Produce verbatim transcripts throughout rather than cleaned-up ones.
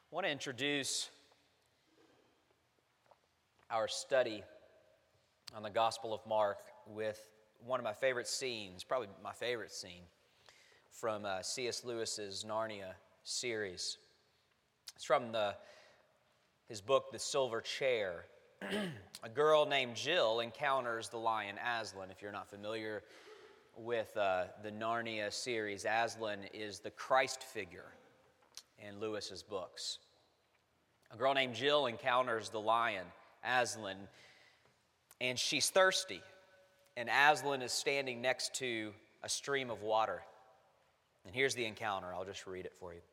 I want to introduce our study on the Gospel of Mark with one of my favorite scenes, probably my favorite scene, from uh, C S Lewis's Narnia series. It's from the his book, The Silver Chair. A girl named Jill encounters the lion Aslan. If you're not familiar with uh, the Narnia series, Aslan is the Christ figure in Lewis's books. A girl named Jill encounters the lion, Aslan, and she's thirsty. And Aslan is standing next to a stream of water. And here's the encounter. I'll just read it for you.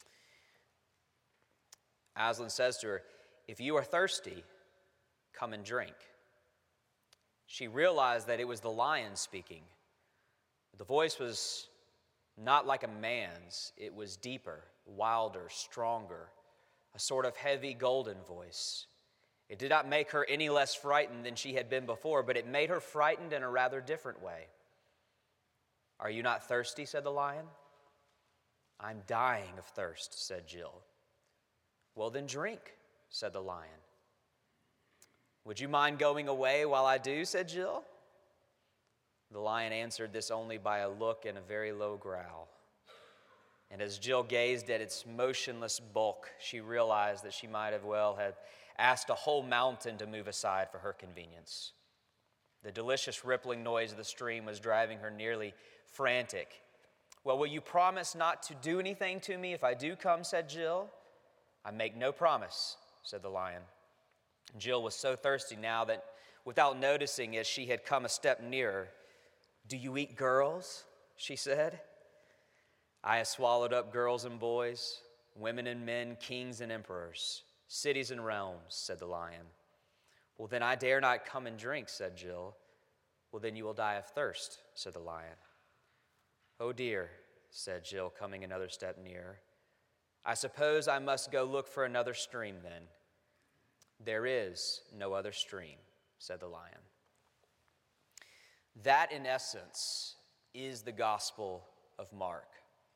Aslan says to her, "If you are thirsty, come and drink." She realized that it was the lion speaking. The voice was not like a man's. It was deeper, wilder, stronger, a sort of heavy golden voice. It did not make her any less frightened than she had been before, but it made her frightened in a rather different way. "Are you not thirsty?" said the lion. "I'm dying of thirst," said Jill. "Well, then drink," said the lion. "Would you mind going away while I do?" said Jill. The lion answered this only by a look and a very low growl. And as Jill gazed at its motionless bulk, she realized that she might have well have asked a whole mountain to move aside for her convenience. The delicious rippling noise of the stream was driving her nearly frantic. "Well, will you promise not to do anything to me if I do come?" said Jill. "I make no promise," said the lion. Jill was so thirsty now that without noticing it, she had come a step nearer. "Do you eat girls?" she said. "I have swallowed up girls and boys, women and men, kings and emperors, cities and realms," said the lion. "Well, then I dare not come and drink," said Jill. "Well, then you will die of thirst," said the lion. "Oh dear," said Jill, coming another step nearer. "I suppose I must go look for another stream then." "There is no other stream," said the lion. That, in essence, is the Gospel of Mark.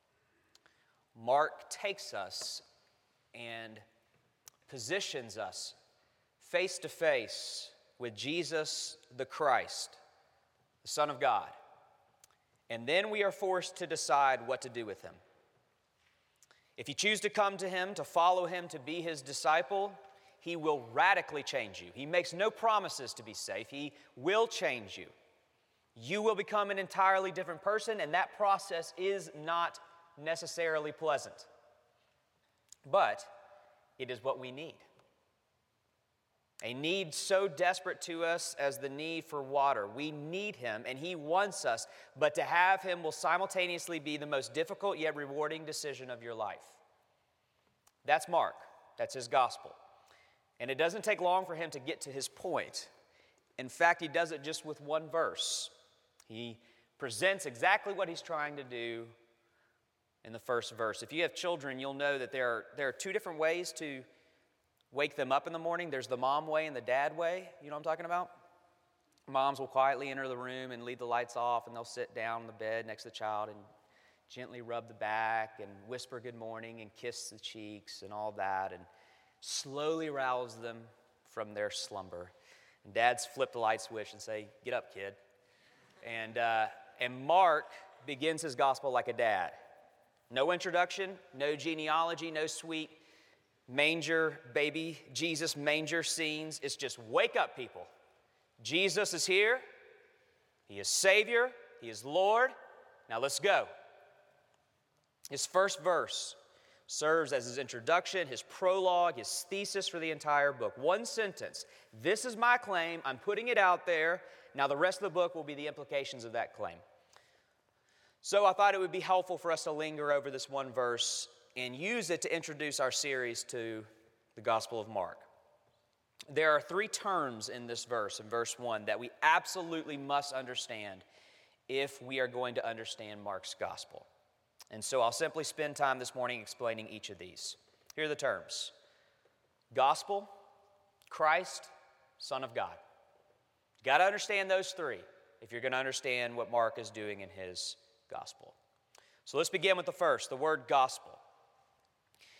Mark takes us and positions us face to face with Jesus the Christ, the Son of God. And then we are forced to decide what to do with him. If you choose to come to him, to follow him, to be his disciple, he will radically change you. He makes no promises to be safe. He will change you. You will become an entirely different person, and that process is not necessarily pleasant. But it is what we need. A need so desperate to us as the need for water. We need him, and he wants us, but to have him will simultaneously be the most difficult yet rewarding decision of your life. That's Mark. That's his gospel. And it doesn't take long for him to get to his point. In fact, he does it just with one verse. He presents exactly what he's trying to do in the first verse. If you have children, you'll know that there are, there are two different ways to wake them up in the morning. There's the mom way and the dad way. You know what I'm talking about? Moms will quietly enter the room and leave the lights off, and they'll sit down on the bed next to the child and gently rub the back and whisper good morning and kiss the cheeks and all that and slowly rouse them from their slumber. And dads flip the light switch and say, "Get up, kid." And, uh, and Mark begins his gospel like a dad. No introduction, no genealogy, no sweet manger, baby Jesus manger scenes. It's just wake up, people. Jesus is here. He is Savior. He is Lord. Now let's go. His first verse serves as his introduction, his prologue, his thesis for the entire book. One sentence. This is my claim. I'm putting it out there. Now the rest of the book will be the implications of that claim. So I thought it would be helpful for us to linger over this one verse and use it to introduce our series to the Gospel of Mark. There are three terms in this verse, in verse one, that we absolutely must understand if we are going to understand Mark's Gospel. And so I'll simply spend time this morning explaining each of these. Here are the terms: Gospel, Christ, Son of God. You've got to understand those three if you're going to understand what Mark is doing in his Gospel. So let's begin with the first, the word gospel.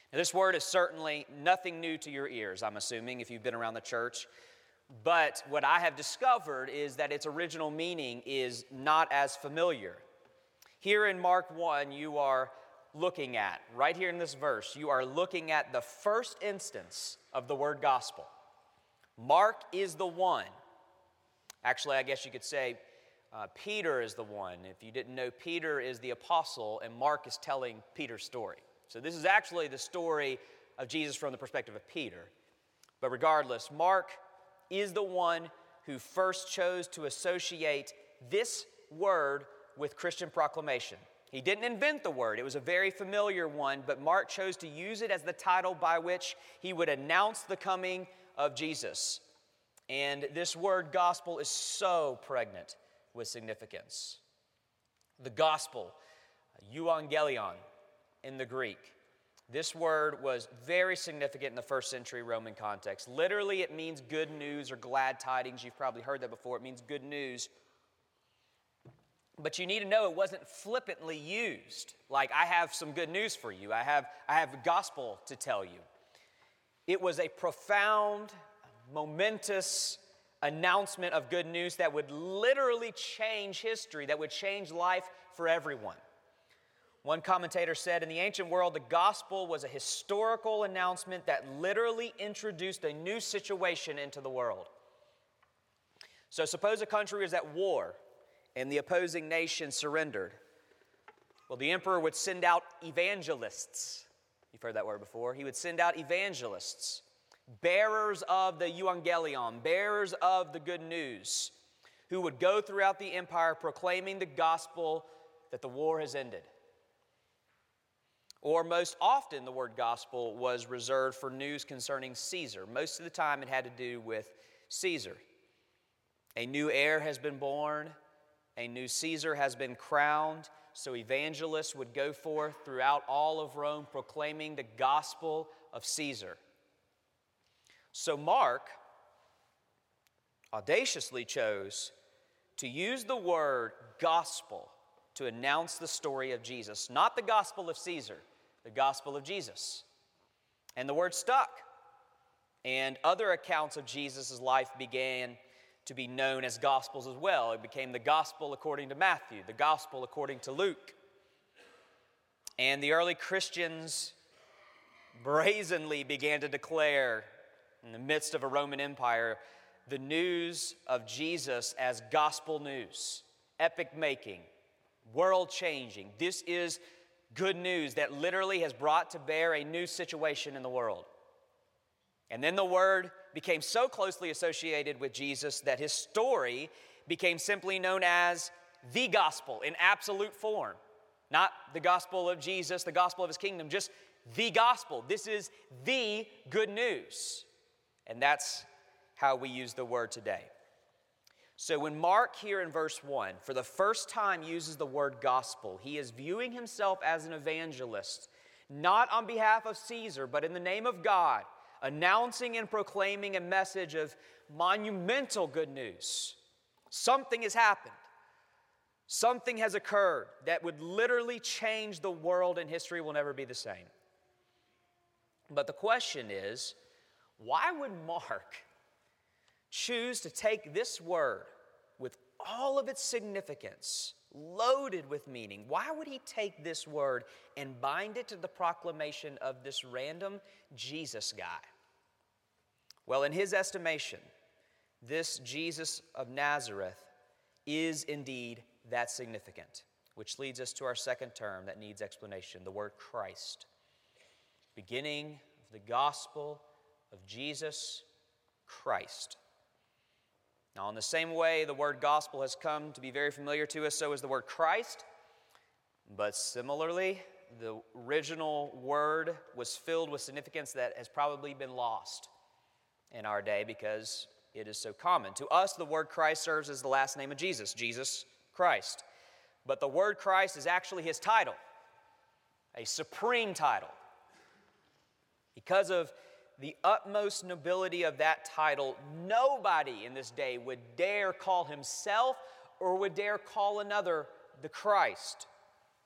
Now, this word is certainly nothing new to your ears, I'm assuming, if you've been around the church. But what I have discovered is that its original meaning is not as familiar. Here in Mark one, you are looking at, right here in this verse, you are looking at the first instance of the word gospel. Mark is the one. Actually, I guess you could say uh, Peter is the one. If you didn't know, Peter is the apostle, and Mark is telling Peter's story. So this is actually the story of Jesus from the perspective of Peter. But regardless, Mark is the one who first chose to associate this word with Christian proclamation. He didn't invent the word. It was a very familiar one, but Mark chose to use it as the title by which he would announce the coming of Jesus. And this word gospel is so pregnant with significance. The gospel, euangelion in the Greek. This word was very significant in the first century Roman context. Literally, it means good news or glad tidings. You've probably heard that before. It means good news. But you need to know it wasn't flippantly used. Like, I have some good news for you. I have, I have gospel to tell you. It was a profound, momentous announcement of good news that would literally change history, that would change life for everyone. One commentator said, in the ancient world, the gospel was a historical announcement that literally introduced a new situation into the world. So suppose a country is at war and the opposing nation surrendered. Well, the emperor would send out evangelists. You've heard that word before. He would send out evangelists, bearers of the euangelion, bearers of the good news, who would go throughout the empire proclaiming the gospel that the war has ended. Or most often, the word gospel was reserved for news concerning Caesar. Most of the time, it had to do with Caesar. A new heir has been born. A new Caesar has been crowned. So evangelists would go forth throughout all of Rome proclaiming the gospel of Caesar. So Mark audaciously chose to use the word gospel to announce the story of Jesus. Not the gospel of Caesar, the gospel of Jesus. And the word stuck. And other accounts of Jesus' life began to be known as gospels as well. It became the gospel according to Matthew, the gospel according to Luke. And the early Christians brazenly began to declare, in the midst of a Roman Empire, the news of Jesus as gospel news, epic-making, world-changing. This is good news that literally has brought to bear a new situation in the world. And then the word became so closely associated with Jesus that his story became simply known as the gospel in absolute form. Not the gospel of Jesus, the gospel of his kingdom, just the gospel. This is the good news. And that's how we use the word today. So when Mark here in verse one, for the first time uses the word gospel, he is viewing himself as an evangelist, not on behalf of Caesar, but in the name of God, announcing and proclaiming a message of monumental good news. Something has happened. Something has occurred that would literally change the world, and history will never be the same. But the question is, why would Mark choose to take this word with all of its significance, loaded with meaning? Why would he take this word and bind it to the proclamation of this random Jesus guy? Well, in his estimation, this Jesus of Nazareth is indeed that significant, which leads us to our second term that needs explanation, the word Christ. Beginning of the gospel of Jesus Christ. Now, in the same way the word gospel has come to be very familiar to us, so is the word Christ. But similarly, the original word was filled with significance that has probably been lost in our day because it is so common. To us, the word Christ serves as the last name of Jesus, Jesus Christ. But the word Christ is actually his title, a supreme title. Because of the utmost nobility of that title, nobody in this day would dare call himself or would dare call another the Christ.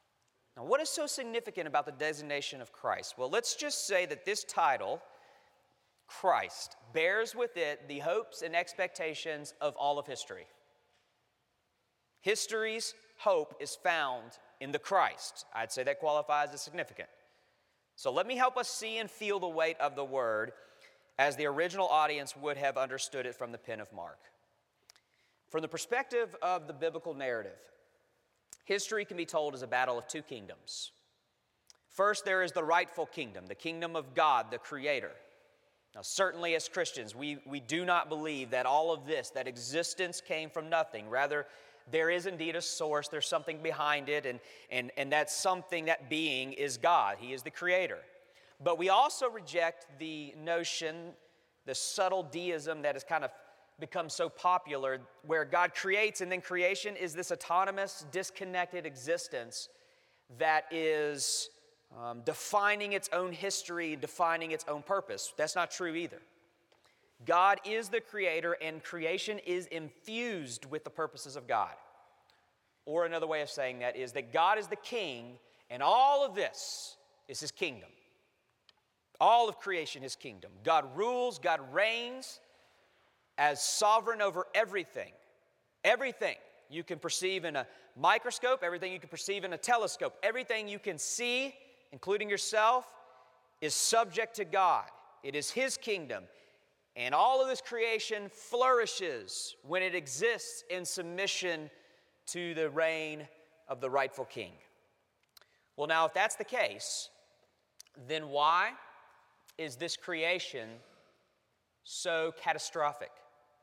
Now, what is so significant about the designation of Christ? Well, let's just say that this title, Christ, bears with it the hopes and expectations of all of history. History's hope is found in the Christ. I'd say that qualifies as significant. So let me help us see and feel the weight of the word as the original audience would have understood it from the pen of Mark. From the perspective of the biblical narrative, history can be told as a battle of two kingdoms. First, there is the rightful kingdom, the kingdom of God, the Creator. Now, certainly as Christians, we, we do not believe that all of this, that existence came from nothing. Rather, there is indeed a source, there's something behind it, and, and, and that something, that being, is God. He is the Creator. But we also reject the notion, the subtle deism that has kind of become so popular, where God creates and then creation is this autonomous, disconnected existence that is um, defining its own history, defining its own purpose. That's not true either. God is the Creator, and creation is infused with the purposes of God. Or another way of saying that is that God is the King, and all of this is His kingdom. All of creation, His kingdom. God rules, God reigns as sovereign over everything. Everything you can perceive in a microscope, everything you can perceive in a telescope, everything you can see, including yourself, is subject to God. It is His kingdom. And all of this creation flourishes when it exists in submission to the reign of the rightful king. Well, now, if that's the case, then why is this creation so catastrophic?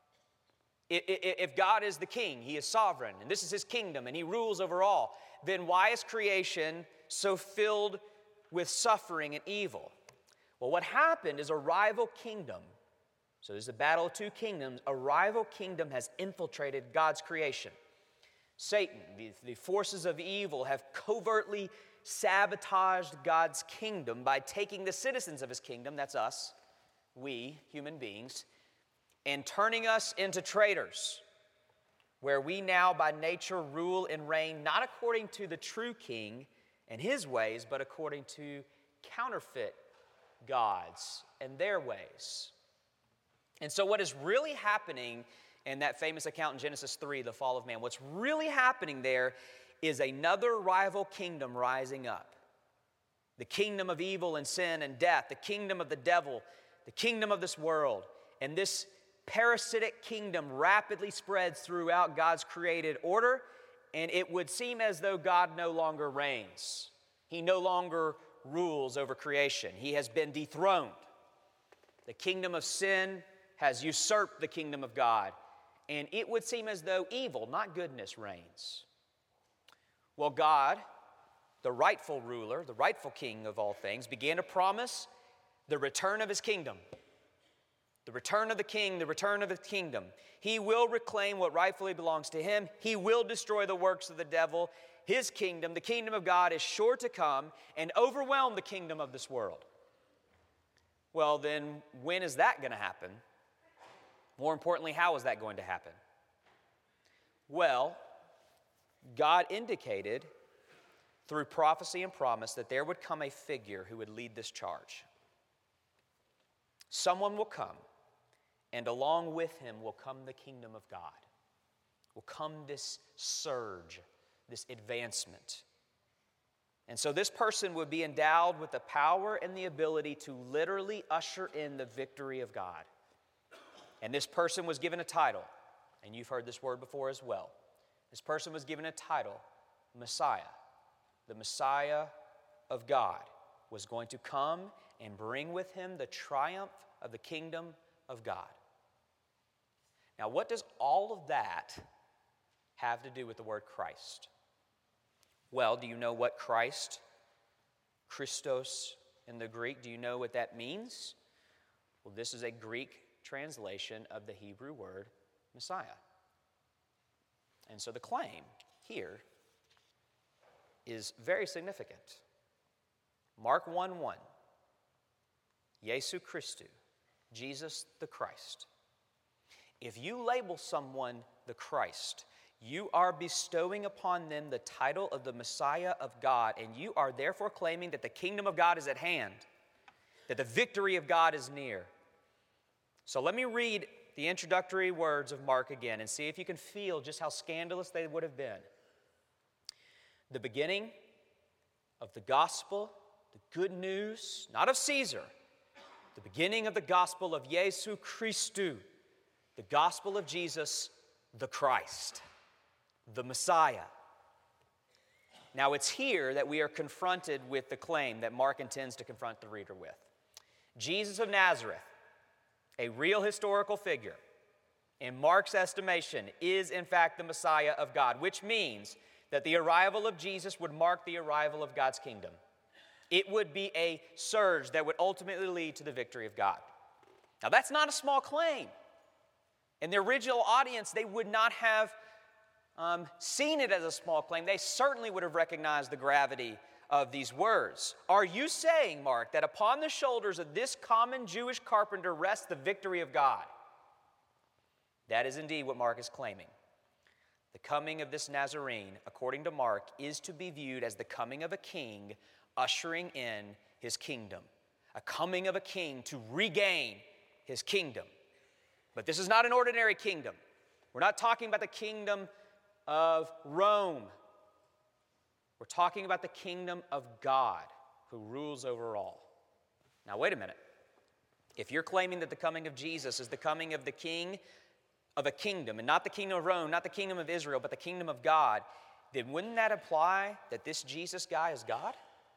If God is the king, He is sovereign, and this is His kingdom, and He rules over all, then why is creation so filled with suffering and evil? Well, what happened is a rival kingdom. So there's a battle of two kingdoms. A rival kingdom has infiltrated God's creation. Satan, the, the forces of evil, have covertly sabotaged God's kingdom by taking the citizens of His kingdom, that's us, we, human beings, and turning us into traitors, where we now by nature rule and reign not according to the true king and his ways, but according to counterfeit gods and their ways. And so what is really happening in that famous account in Genesis three, the fall of man, what's really happening there is another rival kingdom rising up. The kingdom of evil and sin and death, the kingdom of the devil, the kingdom of this world. And this parasitic kingdom rapidly spreads throughout God's created order, and it would seem as though God no longer reigns. He no longer rules over creation. He has been dethroned. The kingdom of sin has usurped the kingdom of God, and it would seem as though evil, not goodness, reigns. Well, God, the rightful ruler, the rightful king of all things, began to promise the return of His kingdom. The return of the king, the return of His kingdom. He will reclaim what rightfully belongs to Him. He will destroy the works of the devil. His kingdom, the kingdom of God, is sure to come and overwhelm the kingdom of this world. Well, then, when is that going to happen? More importantly, how is that going to happen? Well, God indicated through prophecy and promise that there would come a figure who would lead this charge. Someone will come, and along with him will come the kingdom of God. Will come this surge, this advancement. And so this person would be endowed with the power and the ability to literally usher in the victory of God. And this person was given a title, and you've heard this word before as well. This person was given a title, Messiah. The Messiah of God was going to come and bring with him the triumph of the kingdom of God. Now, what does all of that have to do with the word Christ? Well, do you know what Christ, Christos in the Greek, do you know what that means? Well, this is a Greek translation of the Hebrew word Messiah. And so the claim here is very significant. Mark one one, Jesu Christou, Jesus the Christ. If you label someone the Christ, You are bestowing upon them the title of the Messiah of God, and you are therefore claiming that the kingdom of God is at hand, that the victory of God is near. So let me read the introductory words of Mark again and see if you can feel just how scandalous they would have been. The beginning of the gospel, the good news, not of Caesar, the beginning of the gospel of Jesu Christu, the gospel of Jesus, the Christ, the Messiah. Now it's here that we are confronted with the claim that Mark intends to confront the reader with. Jesus of Nazareth, a real historical figure, in Mark's estimation, is in fact the Messiah of God, which means that the arrival of Jesus would mark the arrival of God's kingdom. It would be a surge that would ultimately lead to the victory of God. Now that's not a small claim. In the original audience, they would not have um, seen it as a small claim. They certainly would have recognized the gravity of these words. Are you saying, Mark, that upon the shoulders of this common Jewish carpenter rests the victory of God? That is indeed what Mark is claiming. The coming of this Nazarene, according to Mark, is to be viewed as the coming of a king ushering in his kingdom. A coming of a king to regain his kingdom. But this is not an ordinary kingdom. We're not talking about the kingdom of Rome. We're talking about the kingdom of God who rules over all. Now, wait a minute. If you're claiming that the coming of Jesus is the coming of the king of a kingdom, and not the kingdom of Rome, not the kingdom of Israel, but the kingdom of God, then wouldn't that imply that this Jesus guy is God?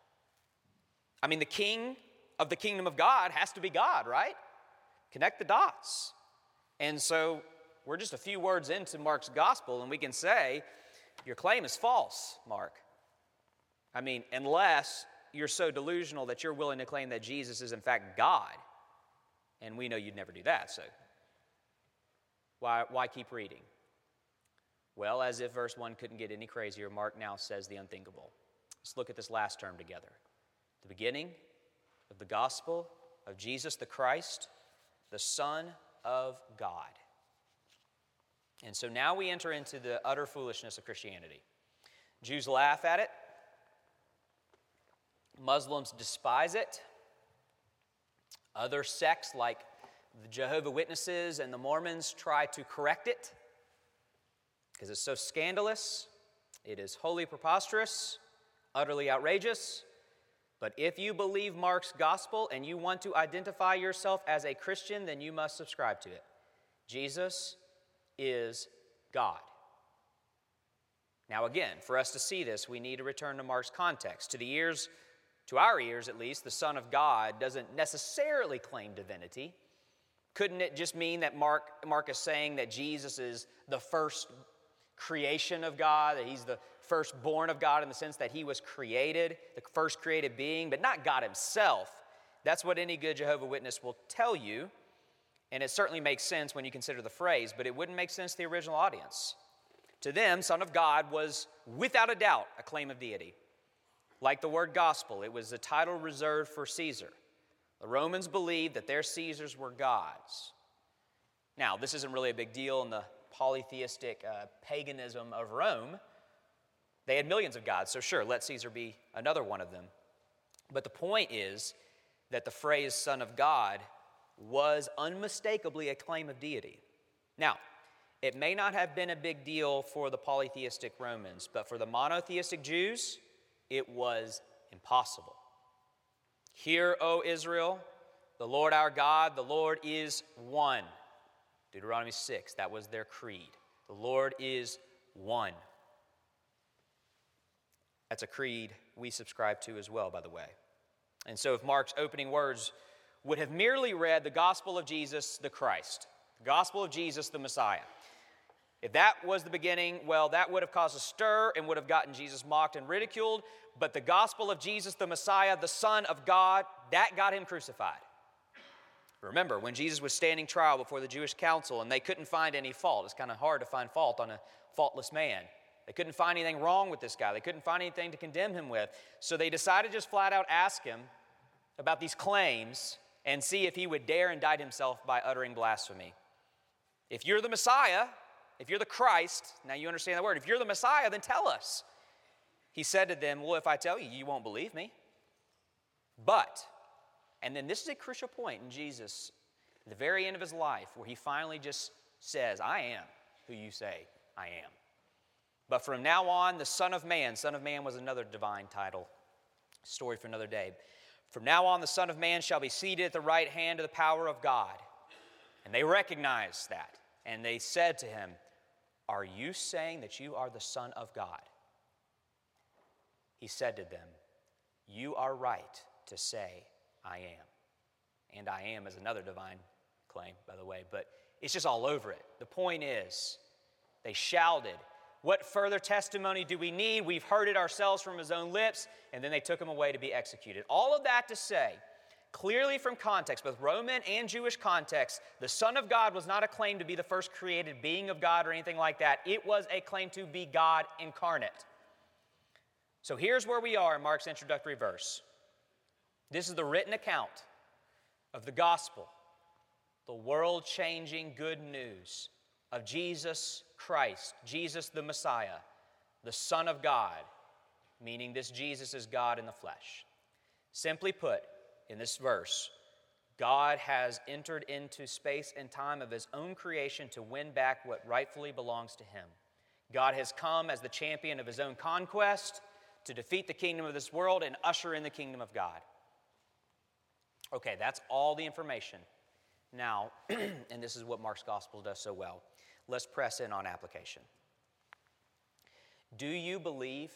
I mean, the king of the kingdom of God has to be God, right? Connect the dots. And so we're just a few words into Mark's gospel, and we can say, your claim is false, Mark. I mean, unless you're so delusional that you're willing to claim that Jesus is in fact God. And we know you'd never do that, so why, why keep reading? Well, as if verse one couldn't get any crazier, Mark now says the unthinkable. Let's look at this last term together. The beginning of the gospel of Jesus the Christ, the Son of God. And so now we enter into the utter foolishness of Christianity. Jews laugh at it. Muslims despise it. Other sects like the Jehovah's Witnesses and the Mormons try to correct it because it's so scandalous. It is wholly preposterous, utterly outrageous. But if you believe Mark's gospel and you want to identify yourself as a Christian, then you must subscribe to it. Jesus is God. Now again, for us to see this, we need to return to Mark's context. To the ears, to our ears at least, the Son of God doesn't necessarily claim divinity. Couldn't it just mean that Mark, Mark is saying that Jesus is the first creation of God, that he's the firstborn of God in the sense that he was created, the first created being, but not God himself? That's what any good Jehovah's Witness will tell you, and it certainly makes sense when you consider the phrase, but it wouldn't make sense to the original audience. To them, Son of God was without a doubt a claim of deity. Like the word gospel, it was a title reserved for Caesar. The Romans believed that their Caesars were gods. Now, this isn't really a big deal in the polytheistic uh, paganism of Rome. They had millions of gods, so sure, let Caesar be another one of them. But the point is that the phrase Son of God was unmistakably a claim of deity. Now, it may not have been a big deal for the polytheistic Romans, but for the monotheistic Jews, it was impossible. Hear, O Israel, the Lord our God, the Lord is one. Deuteronomy six, that was their creed. The Lord is one. That's a creed we subscribe to as well, by the way. And so if Mark's opening words would have merely read the gospel of Jesus the Christ, the gospel of Jesus the Messiah, if that was the beginning, well, that would have caused a stir and would have gotten Jesus mocked and ridiculed. But the gospel of Jesus the Messiah, the Son of God, that got him crucified. Remember, when Jesus was standing trial before the Jewish council and they couldn't find any fault, it's kind of hard to find fault on a faultless man. They couldn't find anything wrong with this guy. They couldn't find anything to condemn him with. So they decided to just flat out ask him about these claims and see if he would dare indict himself by uttering blasphemy. If you're the Messiah, If you're the Christ, now you understand the word. If you're the Messiah, then tell us. He said to them, well, if I tell you, you won't believe me. But, and then this is a crucial point in Jesus, at the very end of his life, where he finally just says, I am who you say I am. But from now on, the Son of Man, Son of Man was another divine title, story for another day. From now on, the Son of Man shall be seated at the right hand of the power of God. And they recognized that. And they said to him, are you saying that you are the Son of God? He said to them, you are right to say, I am. And I am is another divine claim, by the way, but it's just all over it. The point is, they shouted, what further testimony do we need? We've heard it ourselves from his own lips, and then they took him away to be executed. All of that to say, clearly from context, both Roman and Jewish context, the Son of God was not a claim to be the first created being of God or anything like that. It was a claim to be God incarnate. So here's where we are in Mark's introductory verse. This is the written account of the gospel, the world-changing good news of Jesus Christ, Jesus the Messiah, the Son of God, meaning this Jesus is God in the flesh. Simply put, in this verse, God has entered into space and time of his own creation to win back what rightfully belongs to him. God has come as the champion of his own conquest to defeat the kingdom of this world and usher in the kingdom of God. Okay, that's all the information. Now, and this is what Mark's gospel does so well, let's press in on application. Do you believe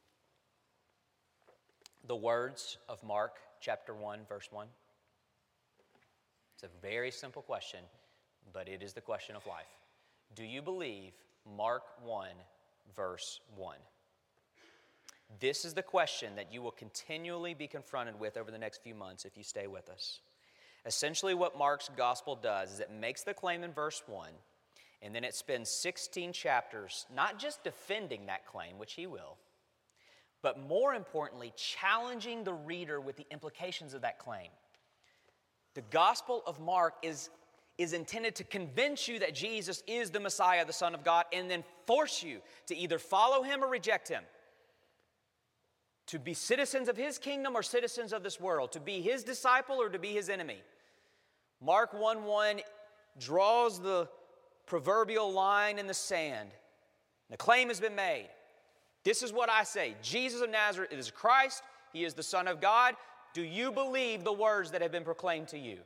the words of Mark chapter one, verse one? It's a very simple question, but it is the question of life. Do you believe Mark one, verse one? This is the question that you will continually be confronted with over the next few months if you stay with us. Essentially what Mark's gospel does is it makes the claim in verse one, and then it spends sixteen chapters not just defending that claim, which he will, but more importantly, challenging the reader with the implications of that claim. The Gospel of Mark is, is intended to convince you that Jesus is the Messiah, the Son of God, and then force you to either follow him or reject him. To be citizens of his kingdom or citizens of this world. To be his disciple or to be his enemy. Mark one one draws the proverbial line in the sand. The claim has been made. This is what I say. Jesus of Nazareth is Christ. He is the Son of God. Do you believe the words that have been proclaimed to you?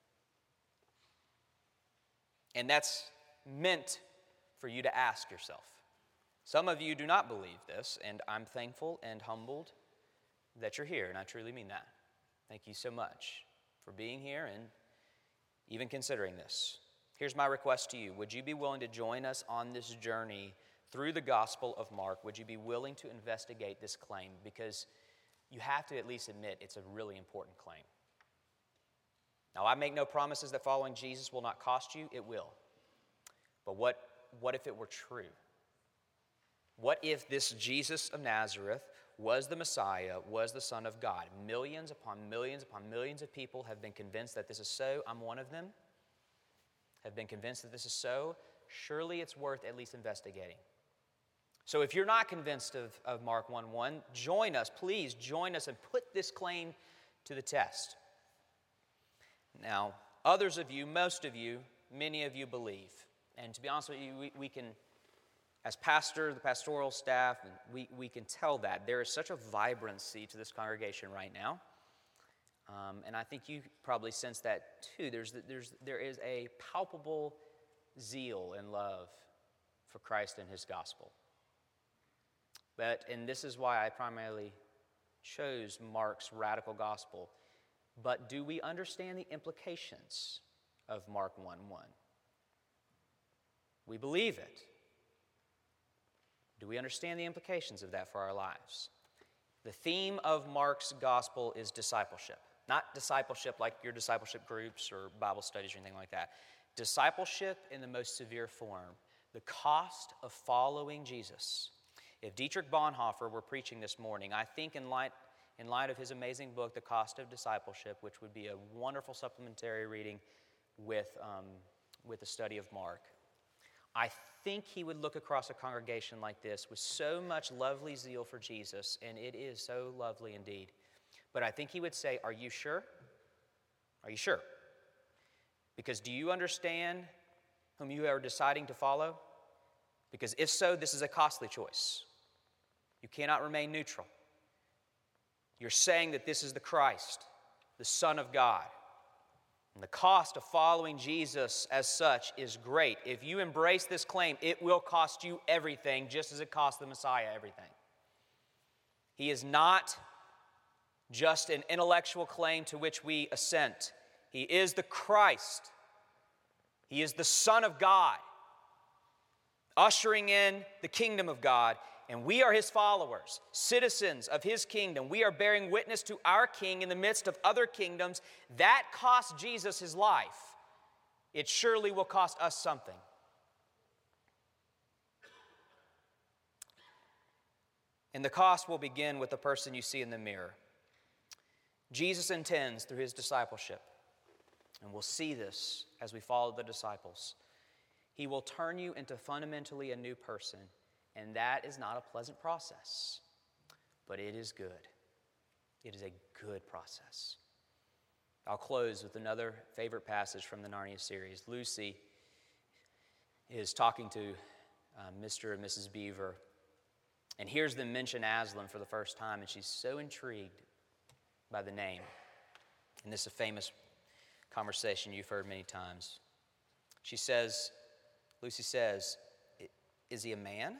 And that's meant for you to ask yourself. Some of you do not believe this, and I'm thankful and humbled that you're here, and I truly mean that. Thank you so much for being here and even considering this. Here's my request to you. Would you be willing to join us on this journey through the Gospel of Mark? Would you be willing to investigate this claim? Because you have to at least admit it's a really important claim. Now, I make no promises that following Jesus will not cost you. It will. But what, what if it were true? What if this Jesus of Nazareth was the Messiah, was the Son of God? Millions upon millions upon millions of people have been convinced that this is so. I'm one of them. Have been convinced that this is so. Surely it's worth at least investigating. So if you're not convinced of, of Mark one one, join us. Please join us and put this claim to the test. Now, others of you, most of you, many of you believe. And to be honest with you, we, we can... As pastor, the pastoral staff, we, we can tell that. There is such a vibrancy to this congregation right now. Um, and I think you probably sense that too. There's, there's, there is a palpable zeal and love for Christ and his gospel. But, and this is why I primarily chose Mark's radical gospel. But do we understand the implications of Mark one one? We believe it. Do we understand the implications of that for our lives? The theme of Mark's gospel is discipleship. Not discipleship like your discipleship groups or Bible studies or anything like that. Discipleship in the most severe form. The cost of following Jesus. If Dietrich Bonhoeffer were preaching this morning, I think in light, in light of his amazing book, The Cost of Discipleship, which would be a wonderful supplementary reading with, um, with the study of Mark, I think he would look across a congregation like this with so much lovely zeal for Jesus, and it is so lovely indeed. But I think he would say, are you sure? Are you sure? Because do you understand whom you are deciding to follow? Because if so, this is a costly choice. You cannot remain neutral. You're saying that this is the Christ, the Son of God. And the cost of following Jesus as such is great. If you embrace this claim, it will cost you everything, just as it cost the Messiah everything. He is not just an intellectual claim to which we assent. He is the Christ. He is the Son of God, ushering in the kingdom of God. And we are his followers, citizens of his kingdom. We are bearing witness to our king in the midst of other kingdoms. That cost Jesus his life. It surely will cost us something. And the cost will begin with the person you see in the mirror. Jesus intends through his discipleship, and we'll see this as we follow the disciples, he will turn you into fundamentally a new person. And that is not a pleasant process, but it is good. It is a good process. I'll close with another favorite passage from the Narnia series. Lucy is talking to uh, Mister and Missus Beaver and hears them mention Aslan for the first time, and she's so intrigued by the name. And this is a famous conversation you've heard many times. She says, Lucy says, "Is he a man?"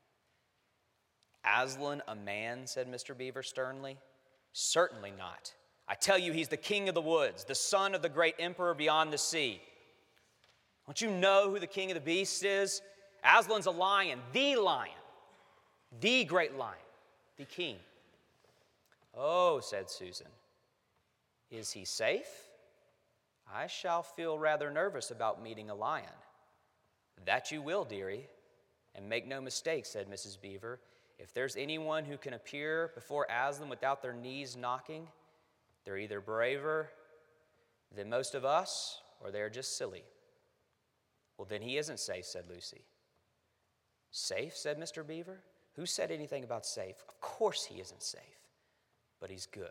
"Aslan a man?" said Mister Beaver sternly. "Certainly not. I tell you, he's the king of the woods, the son of the great emperor beyond the sea. Don't you know who the king of the beasts is? Aslan's a lion, the lion, the great lion, the king." "Oh," said Susan, "is he safe? I shall feel rather nervous about meeting a lion." "That you will, dearie, and make no mistake," said Missus Beaver. "If there's anyone who can appear before Aslan without their knees knocking, they're either braver than most of us, or they're just silly." "Well, then he isn't safe," said Lucy. "Safe?" said Mister Beaver. "Who said anything about safe? Of course he isn't safe, but he's good."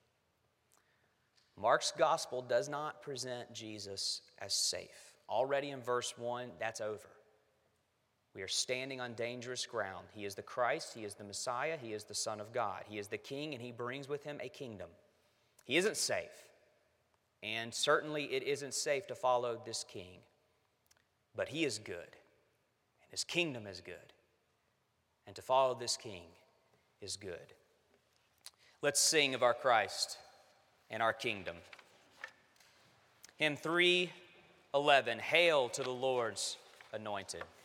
Mark's gospel does not present Jesus as safe. Already in verse one, that's over. We are standing on dangerous ground. He is the Christ, he is the Messiah, he is the Son of God. He is the King, and he brings with him a kingdom. He isn't safe, and certainly it isn't safe to follow this King. But he is good, and his kingdom is good, and to follow this King is good. Let's sing of our Christ and our kingdom. Hymn three eleven, "Hail to the Lord's Anointed."